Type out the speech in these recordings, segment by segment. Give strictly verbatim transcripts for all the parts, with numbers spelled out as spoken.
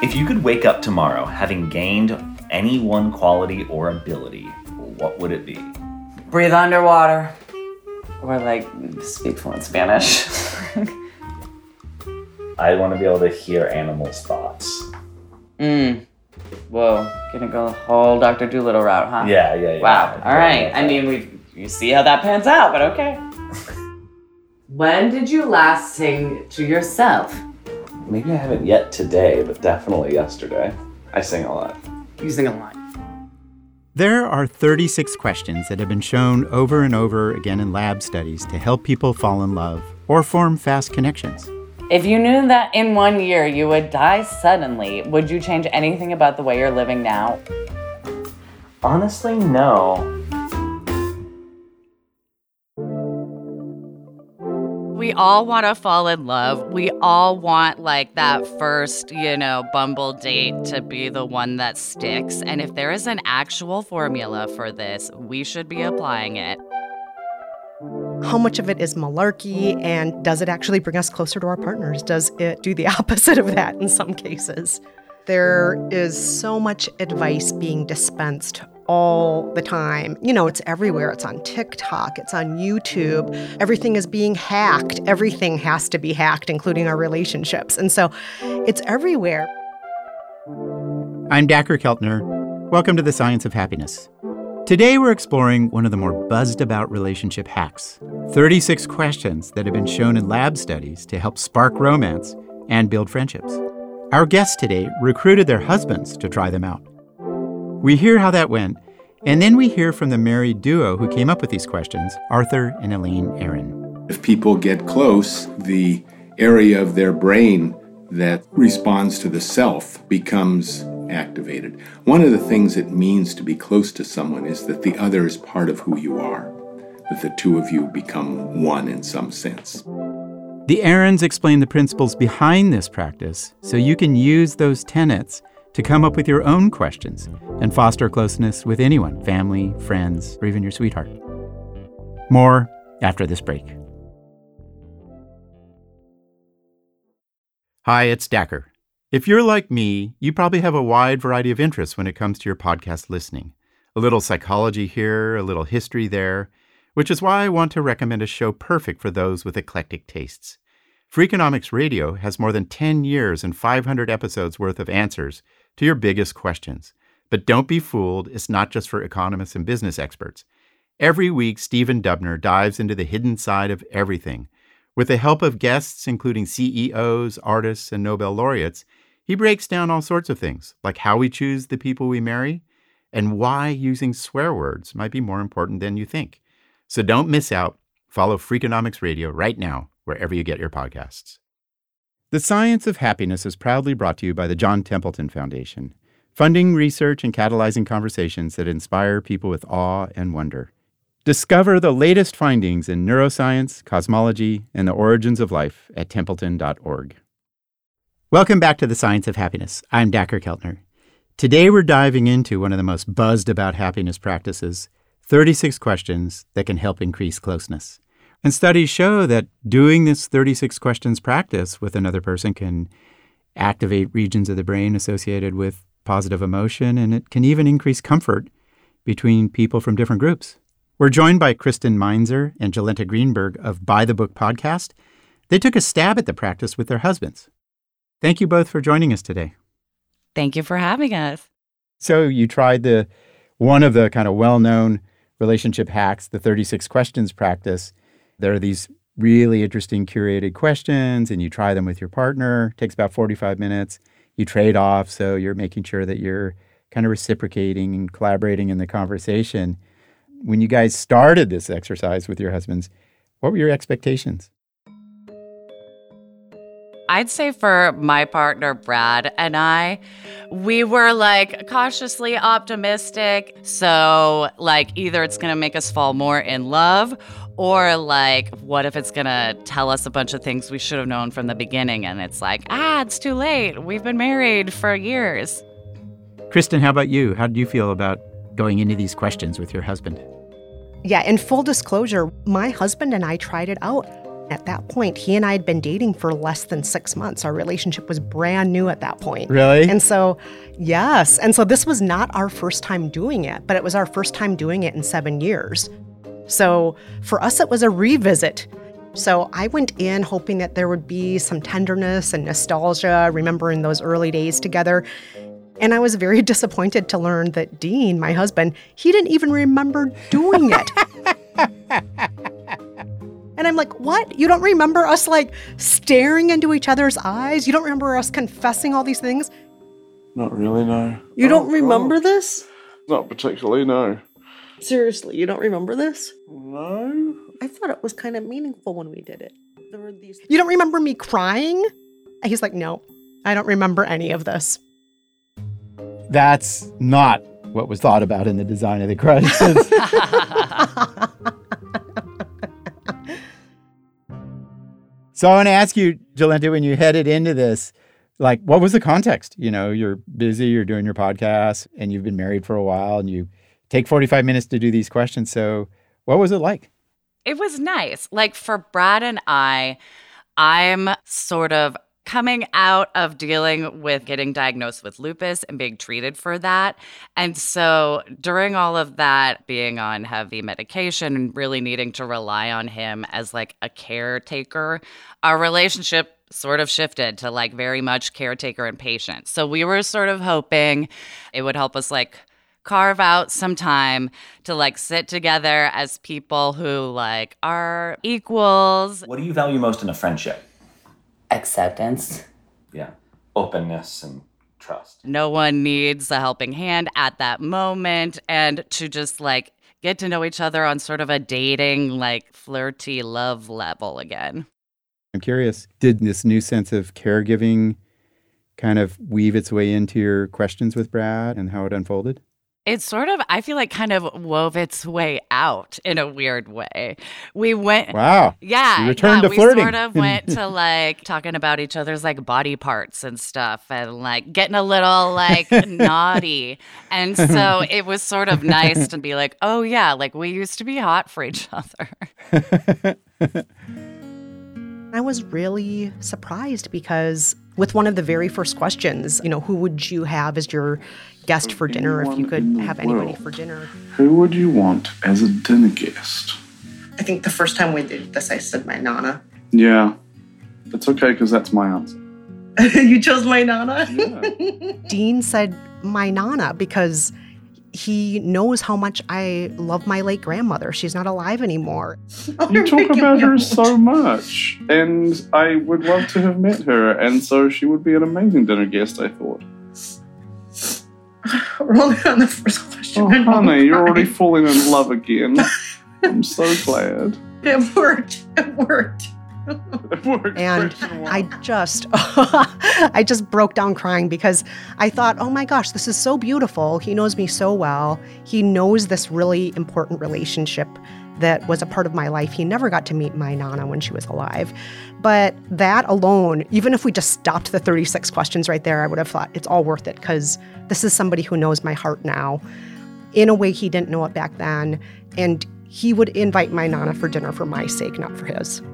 If you could wake up tomorrow having gained any one quality or ability, what would it be? Breathe underwater. Or like speak fluent Spanish. I want to be able to hear animals' thoughts. Mm. Whoa. Gonna go the whole Doctor Dolittle route, huh? Yeah, yeah, yeah. Wow. All right. I mean, we you see how that pans out, but okay. When did you last sing to yourself? Maybe I haven't yet today, but definitely yesterday. I sing a lot. You sing a lot. There are thirty-six questions that have been shown over and over again in lab studies to help people fall in love or form fast connections. If you knew that in one year you would die suddenly, would you change anything about the way you're living now? Honestly, no. We all want to fall in love. We all want, like, that first, you know, Bumble date to be the one that sticks. And if there is an actual formula for this, we should be applying it. How much of it is malarkey, and does it actually bring us closer to our partners? Does it do the opposite of that in some cases? There is so much advice being dispensed all the time. You know, it's everywhere. It's on TikTok. It's on YouTube. Everything is being hacked. Everything has to be hacked, including our relationships. And so it's everywhere. I'm Dacher Keltner. Welcome to The Science of Happiness. Today we're exploring one of the more buzzed-about relationship hacks, thirty-six questions that have been shown in lab studies to help spark romance and build friendships. Our guests today recruited their husbands to try them out. We hear how that went, and then we hear from the married duo who came up with these questions, Arthur and Elaine Aaron. If people get close, the area of their brain that responds to the self becomes activated. One of the things it means to be close to someone is that the other is part of who you are, that the two of you become one in some sense. The Aarons explain the principles behind this practice so you can use those tenets to come up with your own questions and foster closeness with anyone, family, friends, or even your sweetheart. More after this break. Hi, it's Dacher. If you're like me, you probably have a wide variety of interests when it comes to your podcast listening. A little psychology here, a little history there, which is why I want to recommend a show perfect for those with eclectic tastes. Freakonomics Radio has more than ten years and five hundred episodes worth of answers to your biggest questions. But don't be fooled, it's not just for economists and business experts. Every week, Stephen Dubner dives into the hidden side of everything. With the help of guests, including C E Os, artists, and Nobel laureates, he breaks down all sorts of things, like how we choose the people we marry, and why using swear words might be more important than you think. So don't miss out. Follow Freakonomics Radio right now, wherever you get your podcasts. The Science of Happiness is proudly brought to you by the John Templeton Foundation, funding research and catalyzing conversations that inspire people with awe and wonder. Discover the latest findings in neuroscience, cosmology, and the origins of life at templeton dot org. Welcome back to The Science of Happiness. I'm Dacher Keltner. Today we're diving into one of the most buzzed about happiness practices, thirty-six questions that can help increase closeness. And studies show that doing this thirty-six questions practice with another person can activate regions of the brain associated with positive emotion, and it can even increase comfort between people from different groups. We're joined by Kristen Meinzer and Jolenta Greenberg of By the Book podcast. They took a stab at the practice with their husbands. Thank you both for joining us today. Thank you for having us. So you tried the one of the kind of well-known relationship hacks, the thirty-six questions practice. There are these really interesting curated questions, and you try them with your partner. It takes about forty-five minutes. You trade off, so you're making sure that you're kind of reciprocating and collaborating in the conversation. When you guys started this exercise with your husbands, what were your expectations? I'd say for my partner, Brad, and I, we were like cautiously optimistic. So like either it's going to make us fall more in love, or like, what if it's going to tell us a bunch of things we should have known from the beginning? And it's like, ah, it's too late. We've been married for years. Kristen, how about you? How did you feel about going into these questions with your husband? Yeah, in full disclosure, my husband and I tried it out, At that point, he and I had been dating for less than six months. Our relationship was brand new at that point. Really? And so, yes. And so this was not our first time doing it, but it was our first time doing it in seven years. So for us, it was a revisit. So I went in hoping that there would be some tenderness and nostalgia, remembering those early days together. And I was very disappointed to learn that Dean, my husband, he didn't even remember doing it. And I'm like, what? You don't remember us like staring into each other's eyes? You don't remember us confessing all these things? Not really, no. You Oh, don't remember God. this? Not particularly, no. Seriously, you don't remember this? No? I thought it was kind of meaningful when we did it. There were these. You don't remember me crying? And he's like, no, I don't remember any of this. That's not what was thought about in the design of the crisis. So I want to ask you, Jolenta, when you headed into this, like, what was the context? You know, you're busy, you're doing your podcast, and you've been married for a while, and you take forty-five minutes to do these questions. So what was it like? It was nice. Like for Brad and I, I'm sort of coming out of dealing with getting diagnosed with lupus and being treated for that. And so during all of that, being on heavy medication and really needing to rely on him as like a caretaker, our relationship sort of shifted to like very much caretaker and patient. So we were sort of hoping it would help us like carve out some time to like sit together as people who like are equals. What do you value most in a friendship? Acceptance. Yeah. Openness and trust. No one needs a helping hand at that moment, and to just like get to know each other on sort of a dating, like flirty love level again. I'm curious, did this new sense of caregiving kind of weave its way into your questions with Brad and how it unfolded? It sort of, I feel like, kind of wove its way out in a weird way. We went, Wow. yeah, You returned yeah, to flirting. we sort of went to like talking about each other's like body parts and stuff, and like getting a little like naughty. And so it was sort of nice to be like, oh yeah, like we used to be hot for each other. I was really surprised because with one of the very first questions, you know, who would you have as your guest for dinner if you could have anybody for dinner? Who would you want as a dinner guest? I think the first time we did this, I said my Nana. Yeah. It's okay, because that's my answer. You chose my Nana? Yeah. Dean said my Nana because he knows how much I love my late grandmother. She's not alive anymore. You talk about her so much, and I would love to have met her, and so she would be an amazing dinner guest, I thought. We're only on the first question. Oh, I know I'm honey, you're already crying. falling in love again. I'm so glad. It worked. It worked. It worked. And Question one. I just, I just broke down crying because I thought, oh my gosh, this is so beautiful. He knows me so well. He knows this really important relationship that was a part of my life. He never got to meet my Nana when she was alive. But that alone, even if we just stopped the thirty-six questions right there, I would have thought it's all worth it because this is somebody who knows my heart now in a way he didn't know it back then. And he would invite my Nana for dinner for my sake, not for his.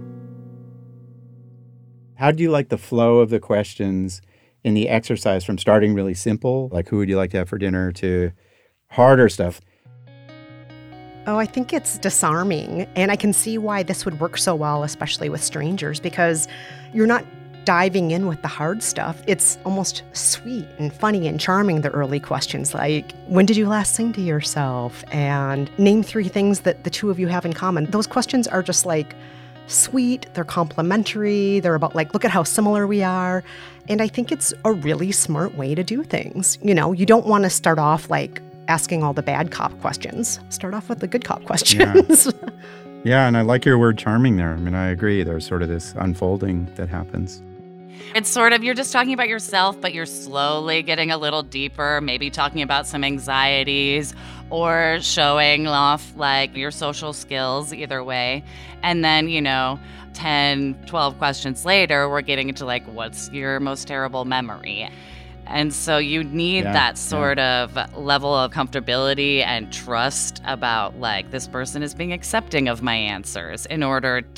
How do you like the flow of the questions in the exercise from starting really simple, like who would you like to have for dinner, to harder stuff? Oh, I think it's disarming. And I can see why this would work so well, especially with strangers, because you're not diving in with the hard stuff. It's almost sweet and funny and charming, the early questions, like, when did you last sing to yourself? And name three things that the two of you have in common. Those questions are just like sweet, they're complimentary, they're about like, look at how similar we are. And I think it's a really smart way to do things. You know, you don't want to start off like asking all the bad cop questions. Start off with the good cop questions. Yeah. Yeah, and I like your word charming there. I mean, I agree. There's sort of this unfolding that happens. It's sort of, you're just talking about yourself, but you're slowly getting a little deeper, maybe talking about some anxieties or showing off like your social skills, either way. And then, you know, ten, twelve questions later, we're getting into like, what's your most terrible memory? And so you need Yeah, that sort of level of comfortability and trust about like, this person is being accepting of my answers in order to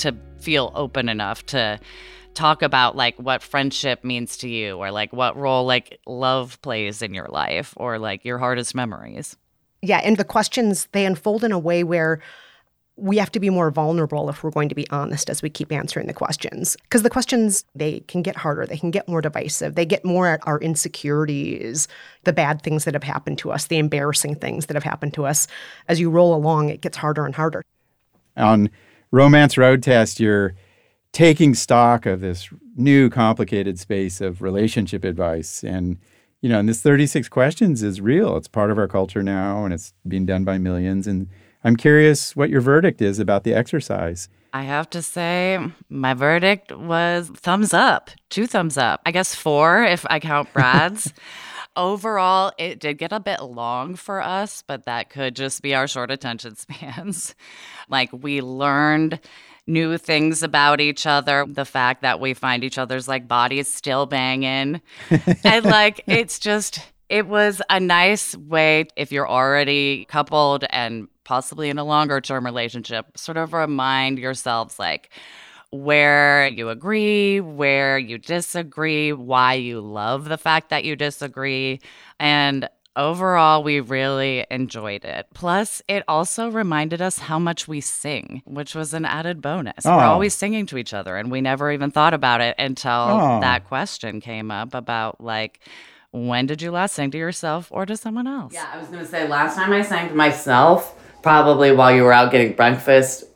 feel open enough to talk about like what friendship means to you, or like what role like love plays in your life, or like your hardest memories. Yeah, and the questions, they unfold in a way where we have to be more vulnerable if we're going to be honest as we keep answering the questions. Because the questions, they can get harder. They can get more divisive. They get more at our insecurities, the bad things that have happened to us, the embarrassing things that have happened to us. As you roll along, it gets harder and harder. On Romance Road Test, you're taking stock of this new complicated space of relationship advice. And, you know, and this thirty-six questions is real. It's part of our culture now, and it's being done by millions. And I'm curious what your verdict is about the exercise. I have to say, my verdict was thumbs up, two thumbs up. I guess four if I count Brad's. Overall, it did get a bit long for us, but that could just be our short attention spans. Like, we learned new things about each other, the fact that we find each other's like bodies still banging. And like, it's just, it was a nice way, if you're already coupled and possibly in a longer term relationship, sort of remind yourselves like where you agree, where you disagree, why you love the fact that you disagree. And overall, we really enjoyed it. Plus, it also reminded us how much we sing, which was an added bonus. Oh. We're always singing to each other, and we never even thought about it until Oh. that question came up about like, when did you last sing to yourself or to someone else? Yeah, I was going to say, last time I sang to myself, probably while you were out getting breakfast,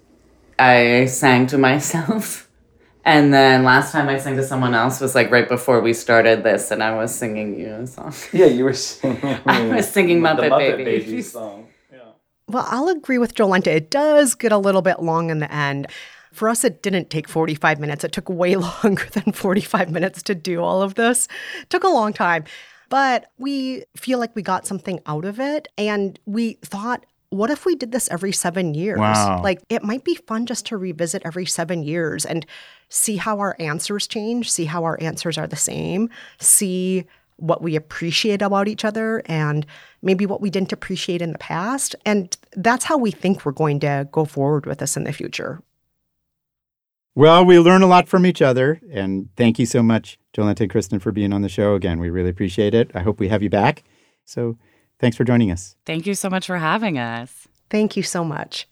I sang to myself. And then last time I sang to someone else was like right before we started this, and I was singing you a song. Yeah, you were singing. I was singing Muppet, the Muppet Babies. Babies song. Yeah. Well, I'll agree with Jolenta. It does get a little bit long in the end. For us, it didn't take forty-five minutes. It took way longer than forty-five minutes to do all of this. It took a long time. But we feel like we got something out of it. And we thought, what if we did this every seven years? Wow. Like, it might be fun just to revisit every seven years and see how our answers change, see how our answers are the same, see what we appreciate about each other and maybe what we didn't appreciate in the past. And that's how we think we're going to go forward with this in the future. Well, we learn a lot from each other, and thank you so much, Jolenta and Kristen, for being on the show again. We really appreciate it. I hope we have you back. So thanks for joining us. Thank you so much for having us. Thank you so much.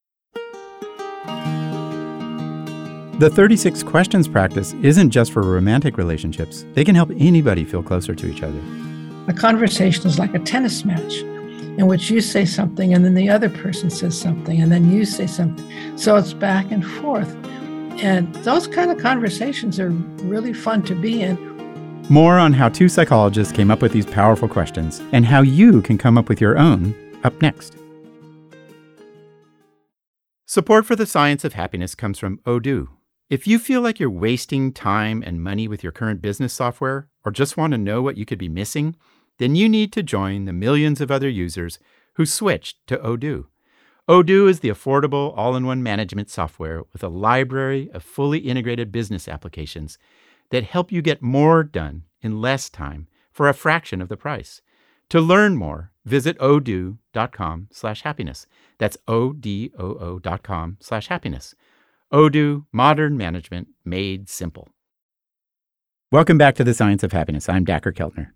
The thirty-six questions practice isn't just for romantic relationships. They can help anybody feel closer to each other. A conversation is like a tennis match in which you say something and then the other person says something and then you say something. So it's back and forth. And those kind of conversations are really fun to be in. More on how two psychologists came up with these powerful questions and how you can come up with your own up next. Support for the Science of Happiness comes from Odoo. If you feel like you're wasting time and money with your current business software, or just want to know what you could be missing, then you need to join the millions of other users who switched to Odoo. Odoo is the affordable all-in-one management software with a library of fully integrated business applications that help you get more done in less time for a fraction of the price. To learn more, visit odoo.com slash happiness. That's O-D-O-O dot com slash happiness. Odoo, modern management made simple. Welcome back to the Science of Happiness. I'm Dacher Keltner.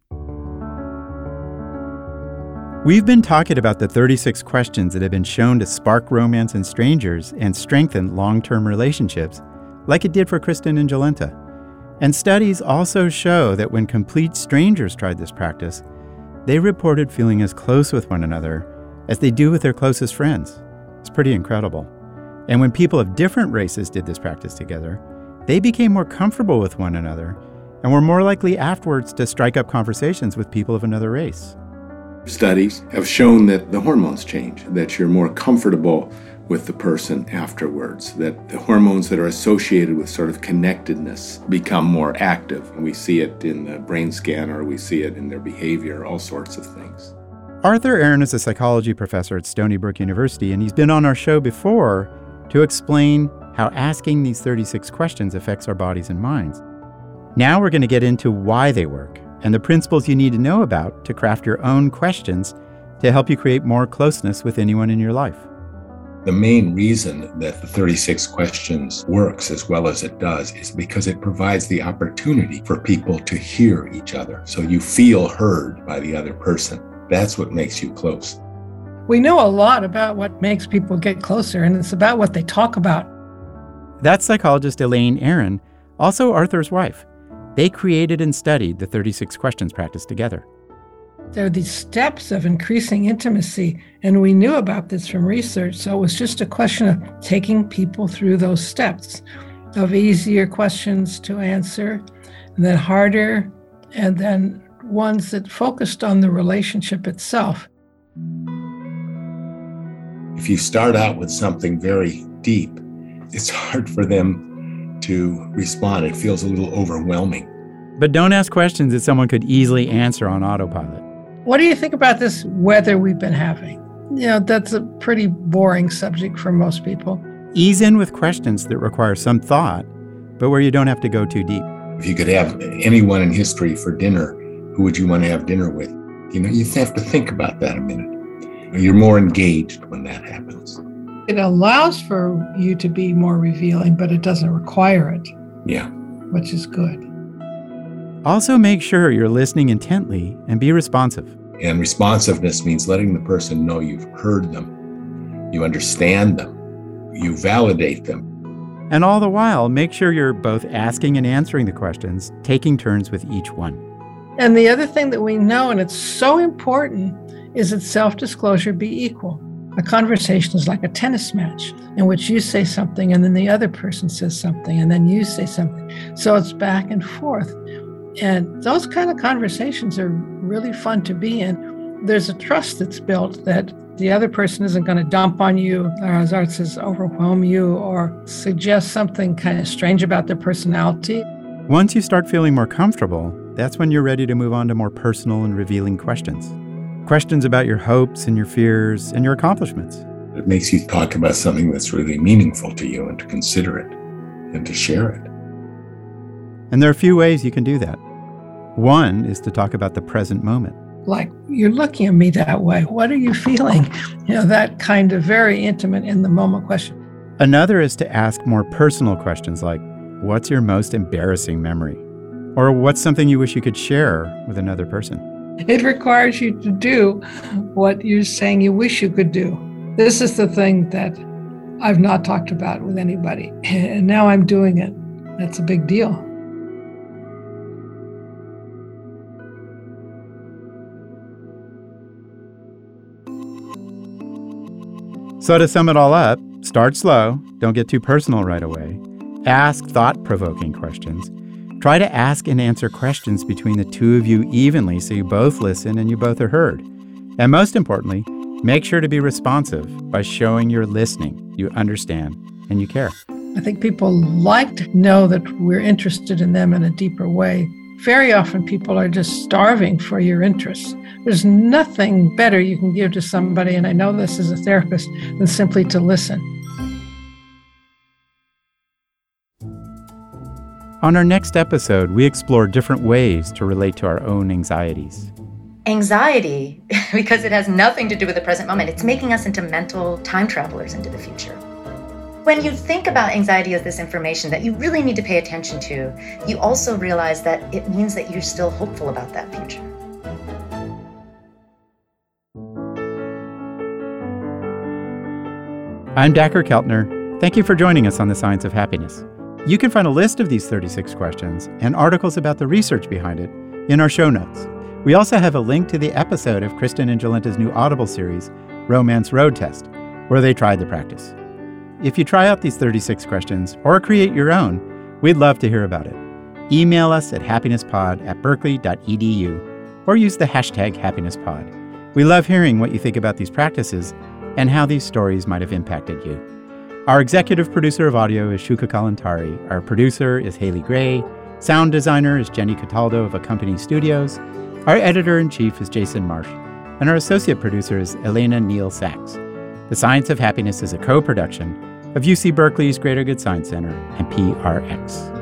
We've been talking about the thirty-six questions that have been shown to spark romance in strangers and strengthen long-term relationships, like it did for Kristen and Jolenta. And studies also show that when complete strangers tried this practice, they reported feeling as close with one another as they do with their closest friends. It's pretty incredible. And when people of different races did this practice together, they became more comfortable with one another and were more likely afterwards to strike up conversations with people of another race. Studies have shown that the hormones change, that you're more comfortable with the person afterwards, that the hormones that are associated with sort of connectedness become more active. And we see it in the brain scan, or we see it in their behavior, all sorts of things. Arthur Aaron is a psychology professor at Stony Brook University, and he's been on our show before to explain how asking these thirty-six questions affects our bodies and minds. Now we're going to get into why they work and the principles you need to know about to craft your own questions to help you create more closeness with anyone in your life. The main reason that the thirty-six questions works as well as it does is because it provides the opportunity for people to hear each other. So you feel heard by the other person. That's what makes you close. We know a lot about what makes people get closer, and it's about what they talk about. That's psychologist Elaine Aron, also Arthur's wife. They created and studied the thirty-six questions practice together. There are these steps of increasing intimacy, and we knew about this from research, so it was just a question of taking people through those steps of easier questions to answer, and then harder, and then ones that focused on the relationship itself. If you start out with something very deep, it's hard for them to respond. It feels a little overwhelming. But don't ask questions that someone could easily answer on autopilot. What do you think about this weather we've been having? You know, that's a pretty boring subject for most people. Ease in with questions that require some thought, but where you don't have to go too deep. If you could have anyone in history for dinner, who would you want to have dinner with? You know, you have to think about that a minute. You're more engaged when that happens. It allows for you to be more revealing, but it doesn't require it. Yeah. Which is good. Also, make sure you're listening intently and be responsive. And responsiveness means letting the person know you've heard them, you understand them, you validate them. And all the while, make sure you're both asking and answering the questions, taking turns with each one. And the other thing that we know, and it's so important, is that self-disclosure be equal. A conversation is like a tennis match in which you say something and then the other person says something and then you say something. So it's back and forth. And those kind of conversations are really fun to be in. There's a trust that's built that the other person isn't going to dump on you, or as Art says, overwhelm you, or suggest something kind of strange about their personality. Once you start feeling more comfortable, that's when you're ready to move on to more personal and revealing questions. Questions about your hopes and your fears and your accomplishments. It makes you talk about something that's really meaningful to you and to consider it and to share it. And there are a few ways you can do that. One is to talk about the present moment. Like, you're looking at me that way. What are you feeling? You know, that kind of very intimate in the moment question. Another is to ask more personal questions like, what's your most embarrassing memory? Or what's something you wish you could share with another person? It requires you to do what you're saying you wish you could do. This is the thing that I've not talked about with anybody, and now I'm doing it. That's a big deal. So to sum it all up, start slow, don't get too personal right away. Ask thought-provoking questions. Try to ask and answer questions between the two of you evenly so you both listen and you both are heard. And most importantly, make sure to be responsive by showing you're listening, you understand, and you care. I think people like to know that we're interested in them in a deeper way. Very often people are just starving for your interest. There's nothing better you can give to somebody, and I know this as a therapist, than simply to listen. On our next episode, we explore different ways to relate to our own anxieties. Anxiety, because it has nothing to do with the present moment, it's making us into mental time travelers into the future. When you think about anxiety as this information that you really need to pay attention to, you also realize that it means that you're still hopeful about that future. I'm Dacher Keltner. Thank you for joining us on The Science of Happiness. You can find a list of these thirty-six questions and articles about the research behind it in our show notes. We also have a link to the episode of Kristen and Jolenta's new Audible series, Romance Road Test, where they tried the practice. If you try out these thirty-six questions or create your own, we'd love to hear about it. Email us at happinesspod at berkeley dot e d u or use the hashtag happinesspod. We love hearing what you think about these practices and how these stories might have impacted you. Our executive producer of audio is Shuka Kalantari. Our producer is Haley Gray. Sound designer is Jenny Cataldo of Accompany Studios. Our editor-in-chief is Jason Marsh. And our associate producer is Elena Neal Sachs. The Science of Happiness is a co-production of U C Berkeley's Greater Good Science Center and P R X.